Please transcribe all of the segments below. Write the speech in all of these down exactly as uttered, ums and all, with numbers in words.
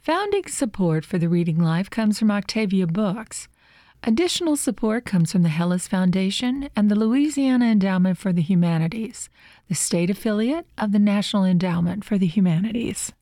Founding support for the Reading Life comes from Octavia Books. Additional support comes from the Hellas Foundation and the Louisiana Endowment for the Humanities, the state affiliate of the National Endowment for the Humanities.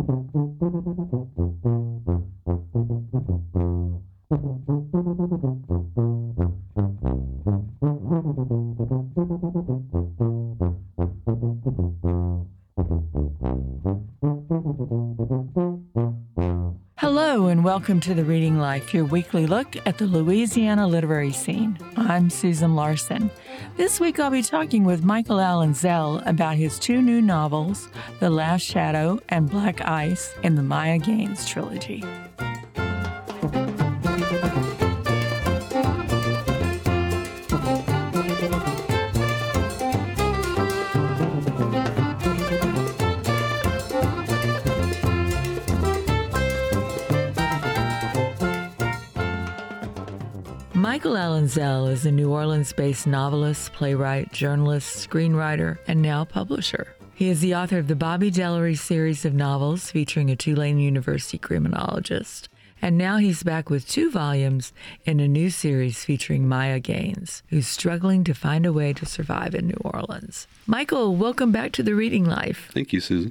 Hello and welcome to The Reading Life, your weekly look at the Louisiana literary scene. I'm Susan Larson. This week I'll be talking with Michael Allen Zell about his two new novels, The Last Shadow and Black Ice in the Maya Gaines trilogy. Michael Allen Zell is a New Orleans-based novelist, playwright, journalist, screenwriter, and now publisher. He is the author of the Bobby Dellery series of novels featuring a Tulane University criminologist. And now he's back with two volumes in a new series featuring Maya Gaines, who's struggling to find a way to survive in New Orleans. Michael, welcome back to The Reading Life. Thank you, Susan.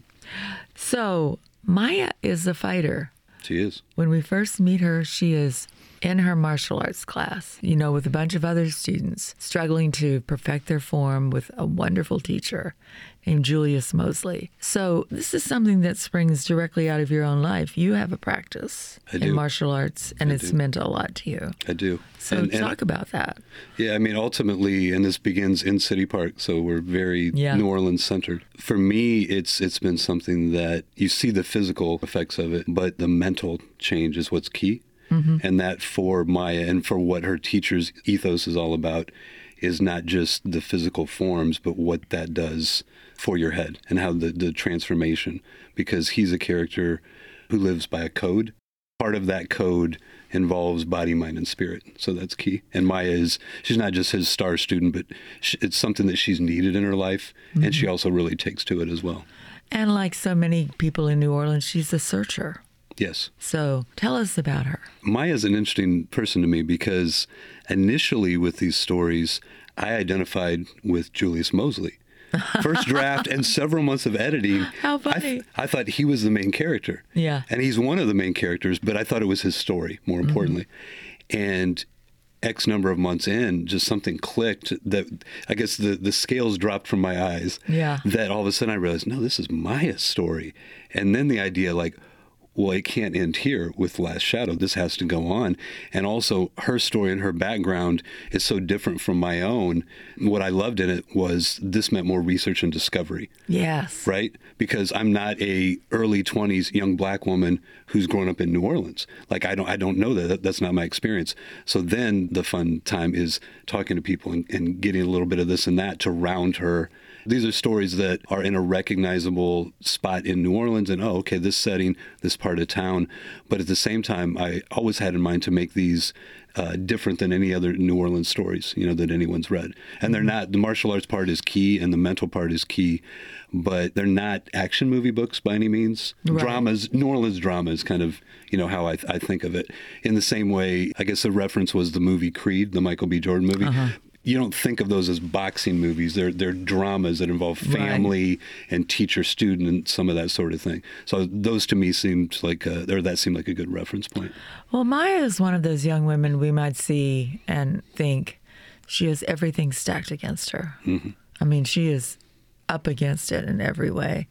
So, Maya is a fighter. She is. When we first meet her, she is in her martial arts class, you know, with a bunch of other students struggling to perfect their form with a wonderful teacher named Julius Mosley. So this is something that springs directly out of your own life. You have a practice I in do. martial arts, and I it's do. meant a lot to you. I do. So and, talk and, about that. Yeah, I mean, ultimately, and this begins in City Park, so we're very Yeah. New Orleans centered. For me, it's it's been something that you see the physical effects of it, but the mental change is what's key. Mm-hmm. And that for Maya and for what her teacher's ethos is all about is not just the physical forms, but what that does for your head and how the, the transformation, because he's a character who lives by a code. Part of that code involves body, mind, and spirit. So that's key. And Maya is, she's not just his star student, but she, it's something that she's needed in her life. Mm-hmm. And she also really takes to it as well. And like so many people in New Orleans, she's a searcher. Yes. So tell us about her. Maya's an interesting person to me because initially with these stories, I identified with Julius Mosley. First draft and several months of editing, How funny. I, th- I thought he was the main character. Yeah. And he's one of the main characters, but I thought it was his story, more importantly. Mm-hmm. And X number of months in, just something clicked that I guess the, the scales dropped from my eyes. Yeah. That all of a sudden I realized, no, this is Maya's story. And then the idea like, well, it can't end here with Last Shadow. This has to go on. And also, her story and her background is so different from my own. What I loved in it was this meant more research and discovery. Yes. Right? Because I'm not a early twenties young black woman who's grown up in New Orleans. Like, I don't I don't know that. That's not my experience. So then the fun time is talking to people and, and getting a little bit of this and that to round her. These are stories that are in a recognizable spot in New Orleans and, oh, okay, this setting, this part of town. But at the same time, I always had in mind to make these uh, different than any other New Orleans stories, you know, that anyone's read. And they're not, the martial arts part is key and the mental part is key, but they're not action movie books by any means. Right. Dramas, New Orleans drama is kind of, you know, how I, I think of it. In the same way, I guess the reference was the movie Creed, the Michael B. Jordan movie. Uh-huh. You don't think of those as boxing movies. They're they're dramas that involve family right. and teacher-student and some of that sort of thing. So those to me seemed like, a, or that seemed like a good reference point. Well, Maya is one of those young women we might see and think she has everything stacked against her. Mm-hmm. I mean, she is up against it in every way.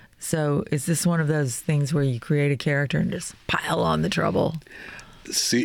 So is this one of those things where you create a character and just pile on the trouble? See,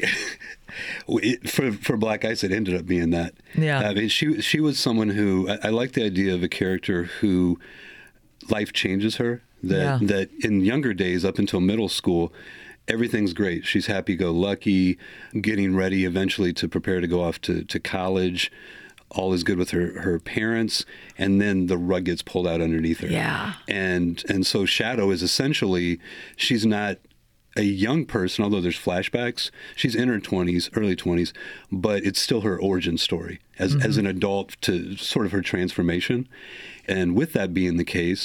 it, for for Black Ice, it ended up being that. Yeah. I mean, she she was someone who I, I like the idea of a character who life changes her. That yeah. that in younger days, up until middle school, everything's great. She's happy-go-lucky, getting ready eventually to prepare to go off to, to college. All is good with her, her parents, and then the rug gets pulled out underneath her. Yeah. And and so Shadow is essentially, she's not a young person, although there's flashbacks. She's in her twenties, early twenties, but it's still her origin story as, mm-hmm. as an adult to sort of her transformation. And with that being the case,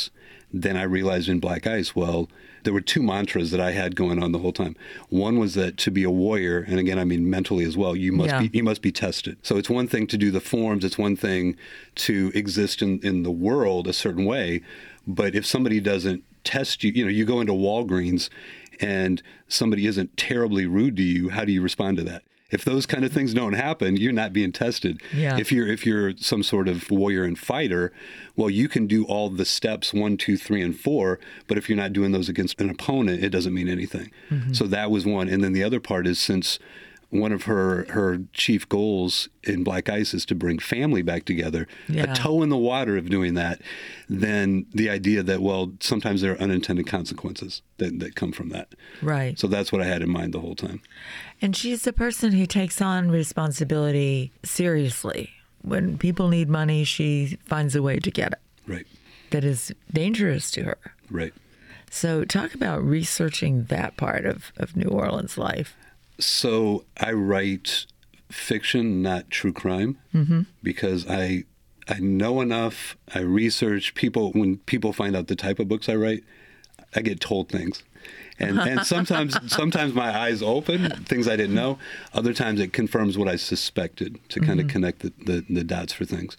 then I realized in Black Ice, well, there were two mantras that I had going on the whole time. One was that to be a warrior, and again, I mean mentally as well, you must Yeah. be you must be tested. So it's one thing to do the forms, it's one thing to exist in, in the world a certain way, but if somebody doesn't test you, you know, you go into Walgreens and somebody isn't terribly rude to you, how do you respond to that? If those kind of things don't happen, you're not being tested. Yeah. If you're if you're some sort of warrior and fighter, well, you can do all the steps one, two, three, and four. But if you're not doing those against an opponent, it doesn't mean anything. Mm-hmm. So that was one. And then the other part is, since one of her her chief goals in Black Ice is to bring family back together, Yeah. a toe in the water of doing that, then the idea that, well, sometimes there are unintended consequences that, that come from that. Right. So that's what I had in mind the whole time. And she's the person who takes on responsibility seriously. When people need money, she finds a way to get it. Right. That is dangerous to her. Right. So talk about researching that part of, of New Orleans life. So I write fiction, not true crime, mm-hmm. because I I know enough. I research people. When people find out the type of books I write, I get told things, and and sometimes sometimes my eyes open, things I didn't know. Other times it confirms what I suspected to kind mm-hmm. of connect the, the the dots for things,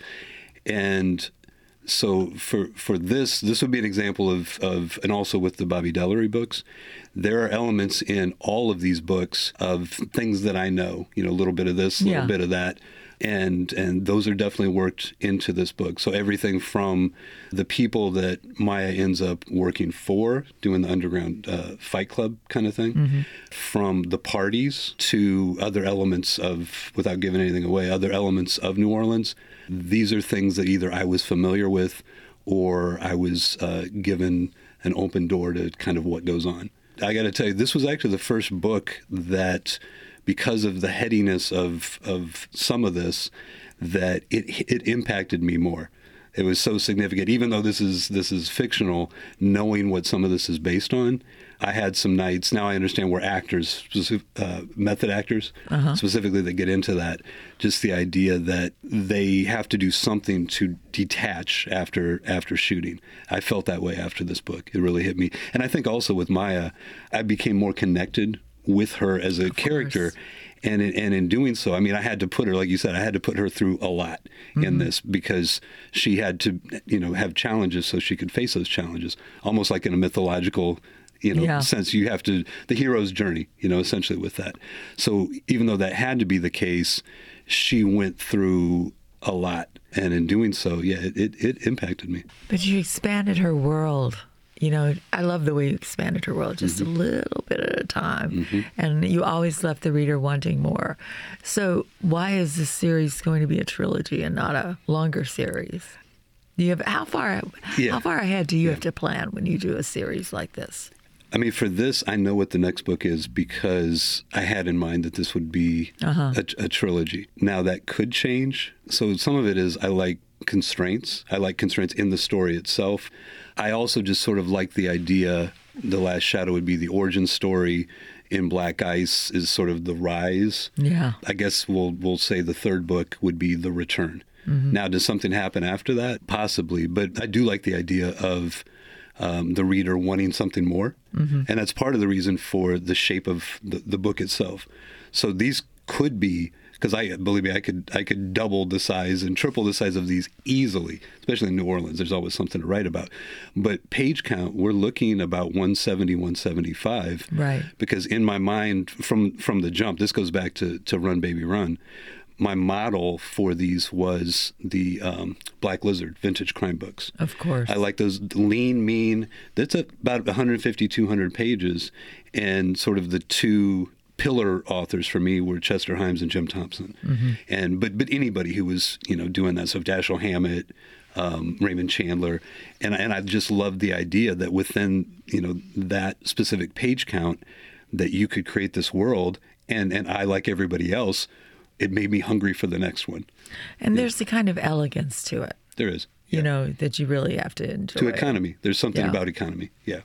and. So for for this, this would be an example of, of, and also with the Bobby Dellery books, there are elements in all of these books of things that I know, you know, a little bit of this, a little Yeah. bit of that. And and those are definitely worked into this book. So everything from the people that Maya ends up working for, doing the underground uh, fight club kind of thing, mm-hmm. from the parties to other elements of, without giving anything away, other elements of New Orleans. These are things that either I was familiar with or I was uh, given an open door to kind of what goes on. I got to tell you, this was actually the first book that, because of the headiness of of some of this, that it it impacted me more. It was so significant, even though this is this is fictional. Knowing what some of this is based on, I had some nights. Now I understand we're actors, uh, method actors, uh-huh. specifically that get into that. Just the idea that they have to do something to detach after after shooting. I felt that way after this book. It really hit me, and I think also with Maya, I became more connected with her as a of character. Course. And in, and in doing so, I mean, I had to put her, like you said, I had to put her through a lot mm-hmm. in this, because she had to, you know, have challenges so she could face those challenges, almost like in a mythological, you know, yeah. sense. You have to, the hero's journey, you know, essentially with that. So even though that had to be the case, she went through a lot. And in doing so, yeah, it, it, it impacted me. But you expanded her world. You know, I love the way you expanded her world just mm-hmm. a little bit at a time. Mm-hmm. And you always left the reader wanting more. So why is this series going to be a trilogy and not a longer series? Do you have how far yeah. how far ahead do you yeah. have to plan when you do a series like this? I mean, for this, I know what the next book is because I had in mind that this would be uh-huh. a, a trilogy. Now, that could change. So some of it is I like constraints. I like constraints in the story itself. I also just sort of like the idea, The Last Shadow would be the origin story. In Black Ice is sort of the rise. Yeah. I guess we'll we'll say the third book would be the return. Mm-hmm. Now, does something happen after that? Possibly. But I do like the idea of um, the reader wanting something more. Mm-hmm. And that's part of the reason for the shape of the, the book itself. So these could be, because I believe me, I could I could double the size and triple the size of these easily, especially in New Orleans. There's always something to write about. But page count, we're looking about one seventy, one seventy-five. Right. Because in my mind, from from the jump, this goes back to, to Run Baby Run, my model for these was the um, Black Lizard vintage crime books. Of course. I like those lean, mean. That's about one fifty, two hundred pages. And sort of the two pillar authors for me were Chester Himes and Jim Thompson. Mm-hmm. And but but anybody who was, you know, doing that. So Dashiell Hammett, um, Raymond Chandler. And, and I just loved the idea that within, you know, that specific page count that you could create this world. And, and I, like everybody else, it made me hungry for the next one. And yeah. there's the kind of elegance to it. There is. You yeah. know, that you really have to enjoy. To economy. There's something yeah. about economy. Yeah.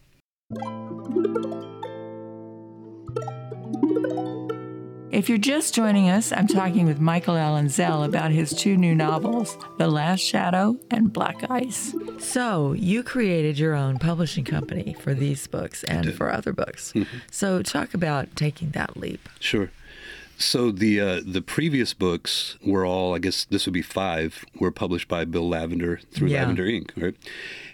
If you're just joining us, I'm talking with Michael Allen Zell about his two new novels, The Last Shadow and Black Ice. So you created your own publishing company for these books and for other books. Mm-hmm. So talk about taking that leap. Sure. So the uh, the previous books were all, I guess this would be five, were published by Bill Lavender through yeah. Lavender Incorporated, right?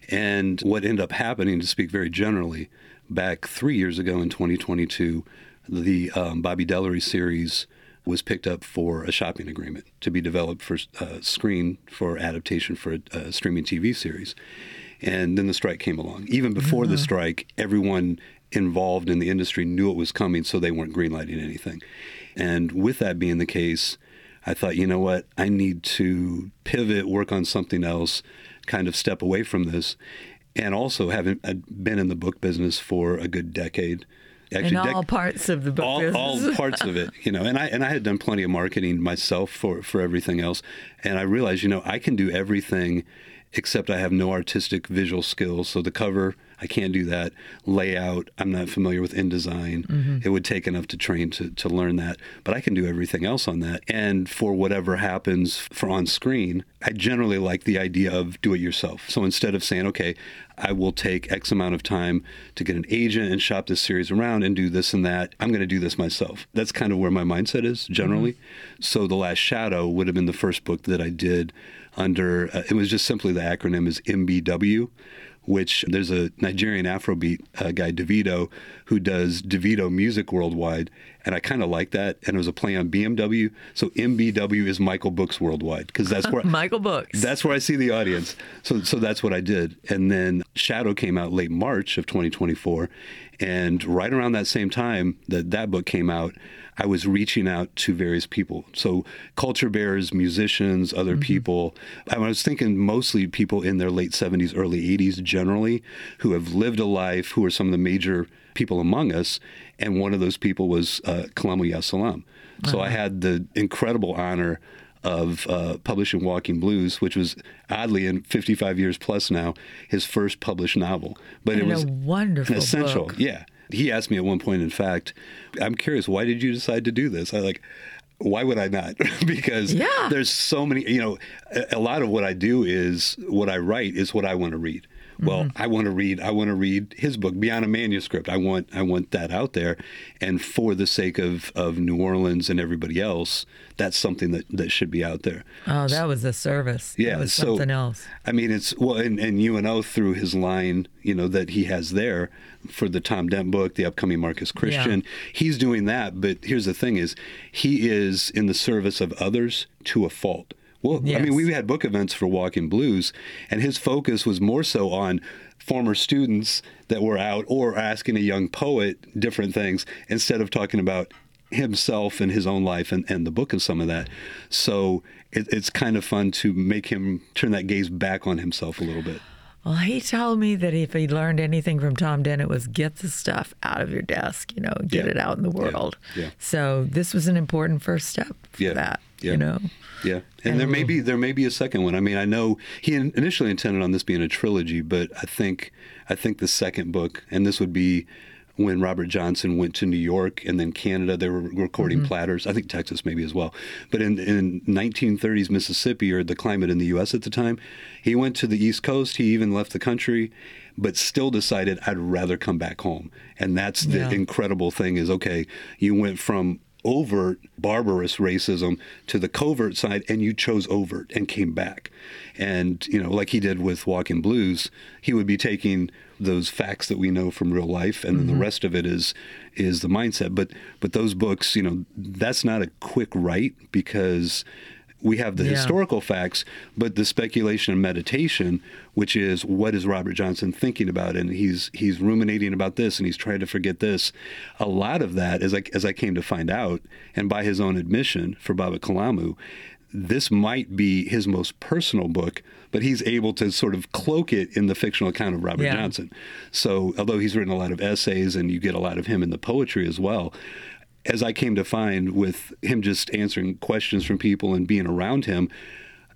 And what ended up happening, to speak very generally, back three years ago in twenty twenty-two, the um, Bobby Dellery series was picked up for a shopping agreement to be developed for uh, screen for adaptation for a, a streaming T V series. And then the strike came along. Even before mm-hmm. the strike, everyone involved in the industry knew it was coming, so they weren't greenlighting anything. And with that being the case, I thought, you know what, I need to pivot, work on something else, kind of step away from this. And also, having been in the book business for a good decade. Actually, in all dec- parts of the book all, business. all parts of it, you know. And I and I had done plenty of marketing myself for, for everything else. And I realized, you know, I can do everything except I have no artistic visual skills. So the cover, I can't do that. Layout, I'm not familiar with InDesign. Mm-hmm. It would take enough to train to, to learn that. But I can do everything else on that. And for whatever happens for on screen, I generally like the idea of do it yourself. So instead of saying, okay, I will take X amount of time to get an agent and shop this series around and do this and that, I'm going to do this myself. That's kind of where my mindset is generally. Mm-hmm. So The Last Shadow would have been the first book that I did under, uh, it was just simply the acronym is M B W, which there's a Nigerian Afrobeat uh, guy, Davido, who does Davido Music Worldwide. And I kind of like that. And it was a play on B M W. So M B W is Michael Books Worldwide, because that's where Michael Books. That's where I see the audience. So so that's what I did. And then Shadow came out late March of twenty twenty-four. And right around that same time that that book came out, I was reaching out to various people. So culture bearers, musicians, other mm-hmm. people. I was thinking mostly people in their late seventies, early eighties generally, who have lived a life, who are some of the major people among us. And one of those people was uh, Kalamu Yasalam. So uh-huh. I had the incredible honor of uh, publishing Walking Blues, which was oddly, in fifty-five years plus now, his first published novel. But and it was a wonderful an essential. book. Yeah. He asked me at one point, in fact, I'm curious, why did you decide to do this? I like, why would I not? Because yeah. there's so many, you know, a, a lot of what I do is, what I write is what I want to read. Well, mm-hmm. I want to read. I want to read his book beyond a manuscript. I want. I want that out there, and for the sake of, of New Orleans and everybody else, that's something that, that should be out there. Oh, that was a service. Yeah, that was so, something else. I mean, it's well, and, and U N O through his line, you know, that he has there for the Tom Dent book, the upcoming Marcus Christian. Yeah. He's doing that, but here's the thing: is he is in the service of others to a fault. Well, yes. I mean, we had book events for Walking Blues, and his focus was more so on former students that were out or asking a young poet different things instead of talking about himself and his own life and, and the book and some of that. So it, it's kind of fun to make him turn that gaze back on himself a little bit. Well, he told me that if he learned anything from Tom Dent, it was get the stuff out of your desk, you know, get yeah. it out in the world. Yeah. Yeah. So this was an important first step for yeah. that, yeah. you know. Yeah, and, and there may be there may be a second one. I mean, I know he initially intended on this being a trilogy, but I think I think the second book, and this would be when Robert Johnson went to New York and then Canada. They were recording mm-hmm. platters. I think Texas maybe as well. But in, in nineteen thirties Mississippi, or the climate in the U S at the time, he went to the East Coast. He even left the country, but still decided I'd rather come back home. And that's the yeah. incredible thing is, okay, you went from overt barbarous racism to the covert side, and you chose overt and came back. And, you know, like he did with Walking Blues, he would be taking those facts that we know from real life, and then mm-hmm. the rest of it is is the mindset. But but those books, you know, that's not a quick write, because we have the yeah. historical facts, but the speculation and meditation, which is what is Robert Johnson thinking about, and he's he's ruminating about this, and he's trying to forget this. A lot of that, as I as I came to find out, and by his own admission for Baba Kalamu, this might be his most personal book, but he's able to sort of cloak it in the fictional account of Robert yeah. Johnson. So although he's written a lot of essays, and you get a lot of him in the poetry as well, as I came to find with him just answering questions from people and being around him,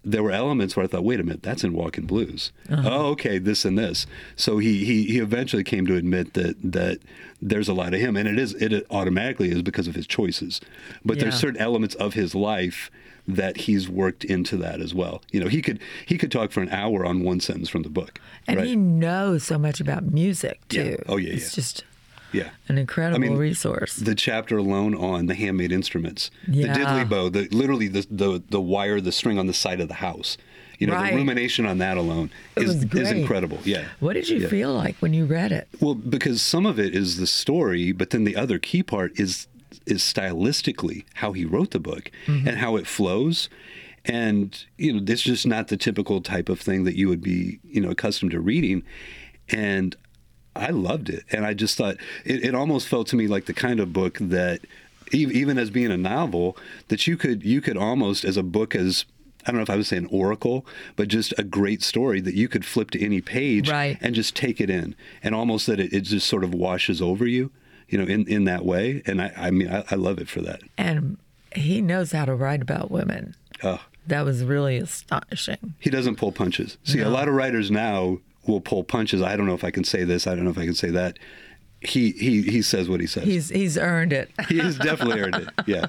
there were elements where I thought, wait a minute, that's in Walking Blues. Uh-huh. Oh, okay, this and this. So he, he he eventually came to admit that that there's a lot of him, and it is it automatically is because of his choices. But yeah. there's certain elements of his life that he's worked into that as well. You know, he could he could talk for an hour on one sentence from the book. And right? he knows so much about music too. Yeah. Oh yeah, it's yeah. just yeah. an incredible I mean, resource. The chapter alone on the handmade instruments, yeah. the diddley bow, the literally the, the the wire, the string on the side of the house. You know, right. the rumination on that alone is, is incredible. Yeah. What did you yeah. feel like when you read it? Well, because some of it is the story, but then the other key part is is stylistically how he wrote the book mm-hmm. and how it flows. And, you know, it's just not the typical type of thing that you would be, you know, accustomed to reading. And I loved it. And I just thought it, it almost felt to me like the kind of book that even as being a novel that you could you could almost as a book as I don't know if I would say an oracle, but just a great story that you could flip to any page right. and just take it in, and almost that it, it just sort of washes over you, you know, in, in that way. And I, I mean, I, I love it for that. And he knows how to write about women. Oh. That was really astonishing. He doesn't pull punches. See, no. a lot of writers now will pull punches. I don't know if I can say this. I don't know if I can say that. He he he says what he says. He's he's earned it. He's definitely earned it. Yeah.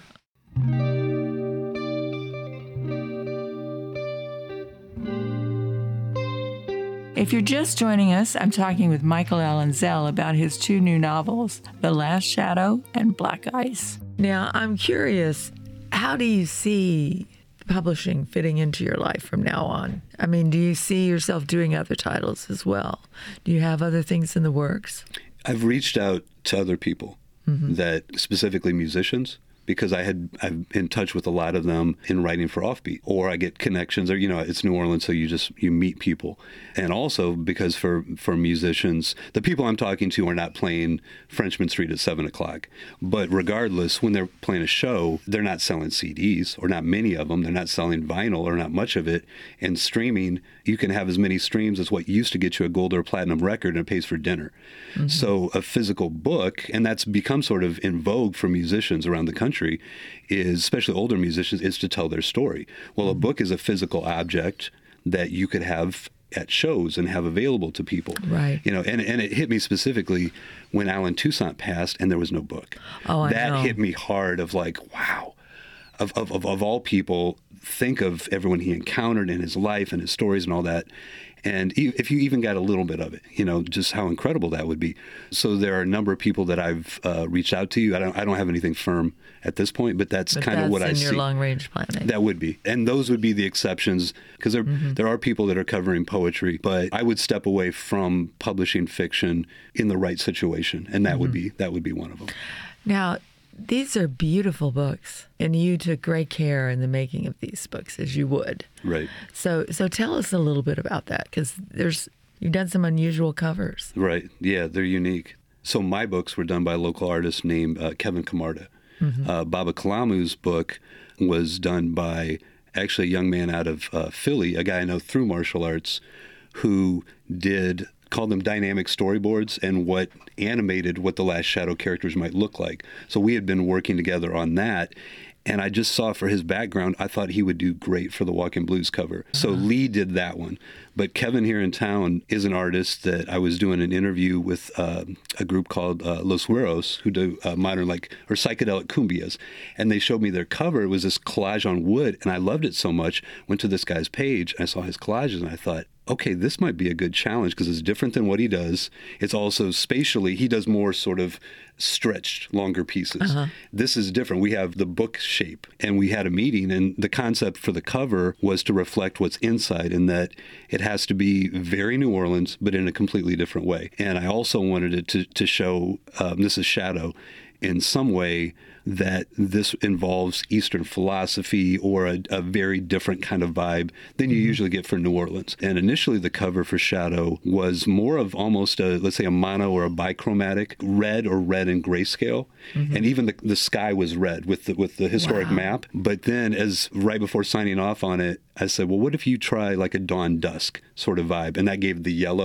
If you're just joining us, I'm talking with Michael Allen Zell about his two new novels, The Last Shadow and Black Ice. Now, I'm curious, how do you see publishing fitting into your life from now on? I mean, do you see yourself doing other titles as well? Do you have other things in the works? I've reached out to other people mm-hmm. that specifically musicians, because I had I've in touch with a lot of them in writing for Offbeat, or I get connections, or you know, it's New Orleans, so you just you meet people, and also because for for musicians, the people I'm talking to are not playing Frenchmen Street at seven o'clock, but regardless, when they're playing a show, they're not selling C Ds, or not many of them. They're not selling vinyl, or not much of it. And streaming, you can have as many streams as what used to get you a gold or platinum record, and it pays for dinner. Mm-hmm. So a physical book, and that's become sort of in vogue for musicians around the country, is, especially older musicians, is to tell their story. Well, a book is a physical object that you could have at shows and have available to people. Right. You know, and, and it hit me specifically when Alan Toussaint passed and there was no book. Oh, I that know. hit me hard of like, wow, of, of, of, of all people, think of everyone he encountered in his life and his stories and all that. And if you even got a little bit of it, you know, just how incredible that would be. So there are a number of people that I've uh, reached out to. I don't, I don't have anything firm at this point, but that's but kind that's of what I in see. Your long range planning. That would be, and those would be the exceptions, because there mm-hmm. there are people that are covering poetry, but I would step away from publishing fiction in the right situation, and that mm-hmm. would be that would be one of them. Now, these are beautiful books, and you took great care in the making of these books, as you would. Right. So, so tell us a little bit about that, because there's you've done some unusual covers. Right. Yeah, they're unique. So my books were done by a local artist named uh, Kevin Camarda. Mm-hmm. Uh, Baba Kalamu's book was done by actually a young man out of uh, Philly, a guy I know through martial arts, who did called them dynamic storyboards and what animated what the Last Shadow characters might look like. So we had been working together on that. And I just saw for his background, I thought he would do great for the Walking Blues cover. Uh-huh. So Lee did that one. But Kevin here in town is an artist that I was doing an interview with uh, a group called uh, Los Hueros, who do uh, modern, like, or psychedelic cumbias. And they showed me their cover. It was this collage on wood. And I loved it so much. Went to this guy's page and I saw his collages and I thought, okay, this might be a good challenge because it's different than what he does. It's also spatially, he does more sort of stretched, longer pieces. Uh-huh. This is different. We have the book shape, and we had a meeting, and the concept for the cover was to reflect what's inside, in that it has to be very New Orleans, but in a completely different way. And I also wanted it to, to show, um, this is Shadow, in some way that this involves Eastern philosophy or a, a very different kind of vibe than you mm-hmm. usually get for New Orleans. And initially the cover for Shadow was more of almost a, let's say a mono or a bichromatic red or red and grayscale. Mm-hmm. And even the, the sky was red with the, with the historic wow. map. But then as right before signing off on it, I said, well, what if you try like a dawn dusk sort of vibe? And that gave the yellow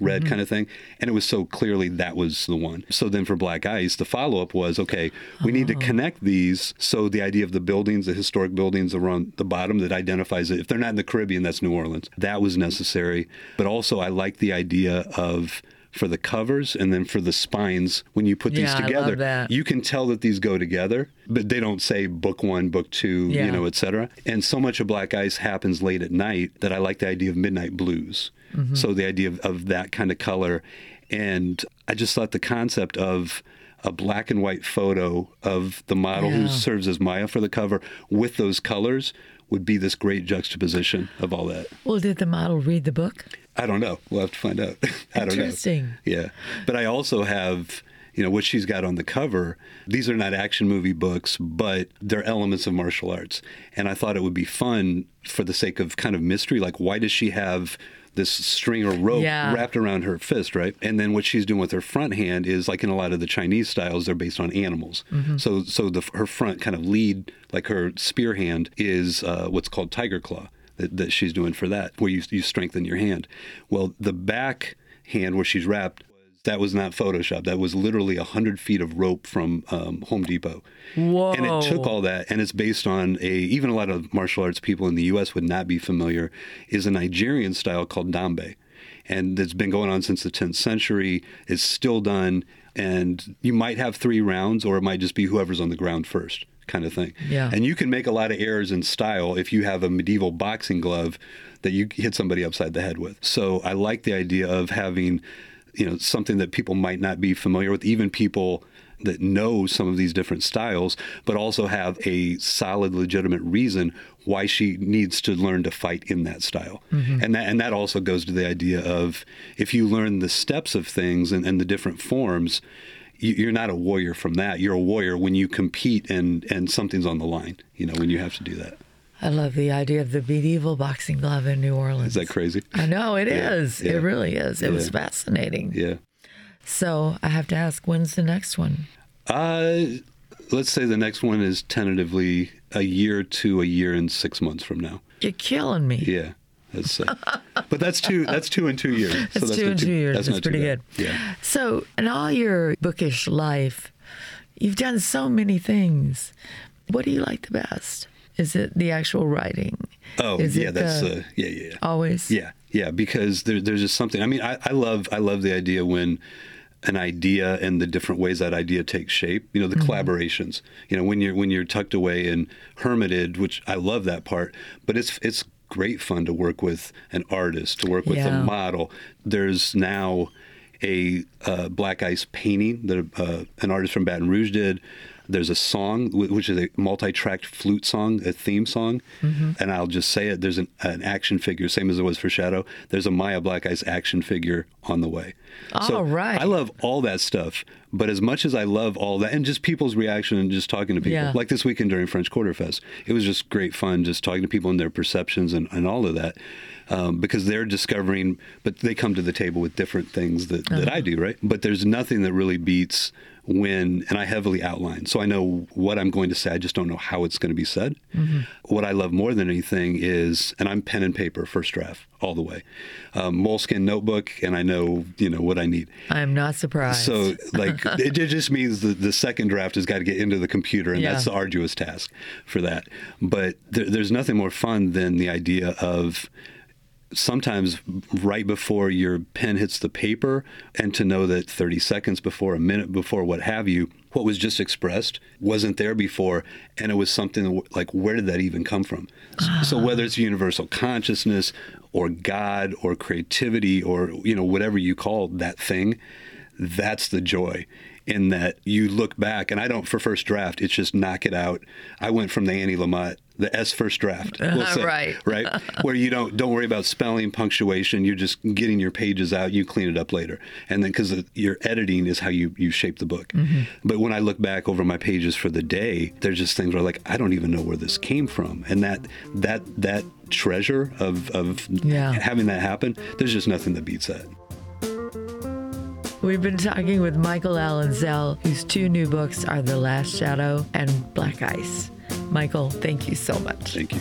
red Mm-hmm. kind of thing. And it was so clearly that was the one. So then for Black Ice, the follow-up was, okay, we need to connect these. So the idea of the buildings, the historic buildings around the bottom that identifies it, if they're not in the Caribbean, that's New Orleans. That was necessary. But also I like the idea of, for the covers and then for the spines, when you put these Yeah, I love together, that. you can tell that these go together, but they don't say book one, book two, Yeah. you know, et cetera. And so much of Black Ice happens late at night that I like the idea of midnight blues. Mm-hmm. So the idea of, of that kind of color. And I just thought the concept of a black and white photo of the model Yeah. who serves as Maya for the cover with those colors would be this great juxtaposition of all that. Well, did the model read the book? I don't know. We'll have to find out. I don't know. Interesting. Yeah. But I also have, you know, what she's got on the cover. These are not action movie books, but they're elements of martial arts. And I thought it would be fun for the sake of kind of mystery. Like, why does she have this string or rope Yeah. wrapped around her fist, right? And then what she's doing with her front hand is, like in a lot of the Chinese styles, they're based on animals. Mm-hmm. So so the, her front kind of lead, like her spear hand, is uh, what's called tiger claw. That, that she's doing for that, where you you strengthen your hand. Well, the back hand where she's wrapped, that was not Photoshop. That was literally a hundred feet of rope from um, Home Depot. Whoa. And it took all that, and it's based on a, even a lot of martial arts people in the U S would not be familiar, is a Nigerian style called Dambe. And it's been going on since the tenth century. It's still done, and you might have three rounds, or it might just be whoever's on the ground first, kind of thing. Yeah. And you can make a lot of errors in style if you have a medieval boxing glove that you hit somebody upside the head with. So I like the idea of having, you know, something that people might not be familiar with, even people that know some of these different styles, but also have a solid, legitimate reason why she needs to learn to fight in that style. Mm-hmm. And that and that also goes to the idea of, if you learn the steps of things and, and the different forms, you're not a warrior from that. You're a warrior when you compete and, and something's on the line, you know, when you have to do that. I love the idea of the medieval boxing glove in New Orleans. Is that crazy? I know, it Yeah, is. yeah. It really is. It was Yeah. fascinating. Yeah. So I have to ask, when's the next one? Uh, let's say the next one is tentatively a year to a year and six months from now. You're killing me. Yeah. That's, uh, but that's two. That's two in two years. That's so two not in too- two years. That's, not too pretty bad. good. Yeah. So in all your bookish life, you've done so many things. What do you like the best? Is it the actual writing? Oh, Is yeah. it That's the- uh, yeah, yeah, yeah. Always? Yeah, yeah. Because there, there's just something. I mean, I, I love, I love the idea when an idea and the different ways that idea takes shape. You know, the Mm-hmm. collaborations. You know, when you're when you're tucked away and hermited, which I love that part. But it's it's great fun to work with an artist, to work with Yeah. a model. There's now a uh, Black Ice painting that uh, an artist from Baton Rouge did. There's a song, wh- which is a multi-tracked flute song, a theme song. Mm-hmm. And I'll just say it, there's an, an action figure, same as it was for Shadow. There's a Maya Black Ice action figure on the way. So All right. I love all that stuff. But as much as I love all that, and just people's reaction and just talking to people, Yeah. like this weekend during French Quarter Fest, it was just great fun just talking to people and their perceptions and, and all of that. Um, because they're discovering, but they come to the table with different things that, that I do, right? But there's nothing that really beats when, and I heavily outline, so I know what I'm going to say, I just don't know how it's going to be said. Mm-hmm. What I love more than anything is, and I'm pen and paper, first draft, all the way. Um, moleskin notebook, and I know, you know, what I need. I'm not surprised. So, like, it, it just means that the second draft has got to get into the computer, and Yeah. that's the arduous task for that. But there, there's nothing more fun than the idea of sometimes right before your pen hits the paper, and to know that thirty seconds before, a minute before, what have you, what was just expressed wasn't there before, and it was something like, where did that even come from? So whether it's universal consciousness or God or creativity or, you know, whatever you call that thing, that's the joy. In that you look back, and I don't, for first draft, it's just knock it out. I went from the Annie Lamott, the S first draft, we'll say, Right. right, where you don't don't worry about spelling, punctuation. You're just getting your pages out. You clean it up later, and then because your editing is how you you shape the book. Mm-hmm. But when I look back over my pages for the day, there's just things where like I don't even know where this came from, and that that that treasure of of Yeah. having that happen, there's just nothing that beats that. We've been talking with Michael Allen Zell, whose two new books are The Last Shadow and Black Ice. Michael, thank you so much. Thank you.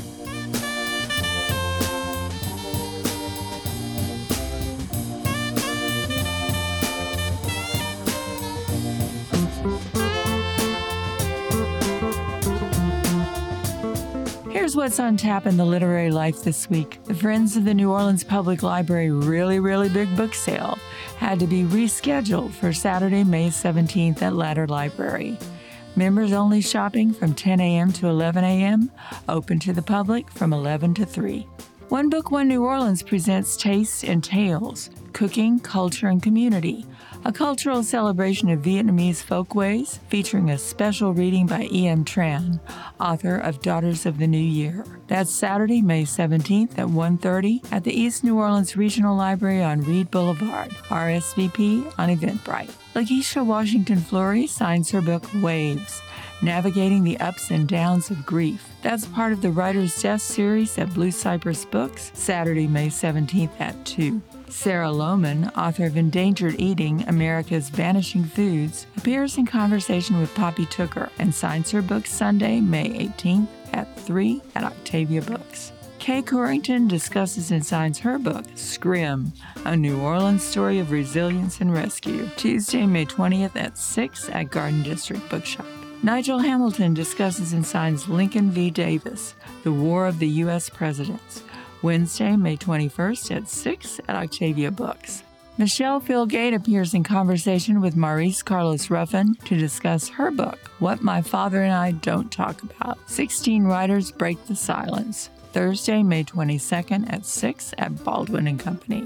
Here's what's on tap in the literary life this week. The Friends of the New Orleans Public Library Really, Really Big Book Sale had to be rescheduled for Saturday, May seventeenth at Ladder Library. Members-only shopping from ten a.m. to eleven a.m., open to the public from eleven to three. One Book, One New Orleans presents Tastes and Tales, Cooking, Culture, and Community, a cultural celebration of Vietnamese folkways featuring a special reading by E M Tran, author of Daughters of the New Year. That's Saturday, May seventeenth at one thirty at the East New Orleans Regional Library on Reed Boulevard, R S V P on Eventbrite. Lakeisha Washington Fleury signs her book Waves, Navigating the Ups and Downs of Grief. That's part of the Writer's Death series at Blue Cypress Books, Saturday, May seventeenth at two. Sarah Lohman, author of Endangered Eating, America's Vanishing Foods, appears in conversation with Poppy Tooker and signs her book Sunday, May eighteenth at three at Octavia Books. Kay Corrington discusses and signs her book Scrim, a New Orleans story of resilience and rescue, Tuesday, May twentieth at six at Garden District Bookshop. Nigel Hamilton discusses and signs Lincoln v. Davis, The War of the U S Presidents, Wednesday, May twenty-first at six at Octavia Books. Michelle Philgate appears in conversation with Maurice Carlos Ruffin to discuss her book, What My Father and I Don't Talk About. Sixteen Writers Break the Silence, Thursday, May twenty-second at six at Baldwin and Company.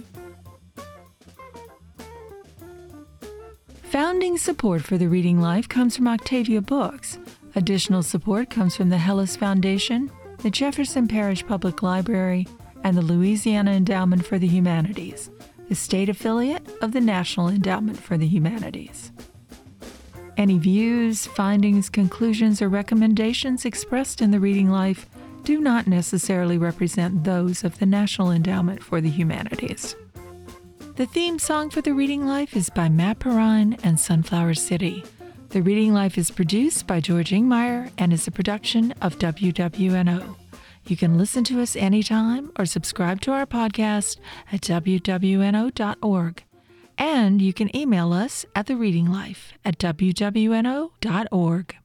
Founding support for the Reading Life comes from Octavia Books. Additional support comes from the Hellis Foundation, the Jefferson Parish Public Library, and the Louisiana Endowment for the Humanities, the state affiliate of the National Endowment for the Humanities. Any views, findings, conclusions, or recommendations expressed in the Reading Life do not necessarily represent those of the National Endowment for the Humanities. The theme song for the Reading Life is by Matt Perrine and Sunflower City. The Reading Life is produced by George Ingmeyer and is a production of W W N O. You can listen to us anytime or subscribe to our podcast at W W N O dot org. And you can email us at the Reading Life at W W N O dot org.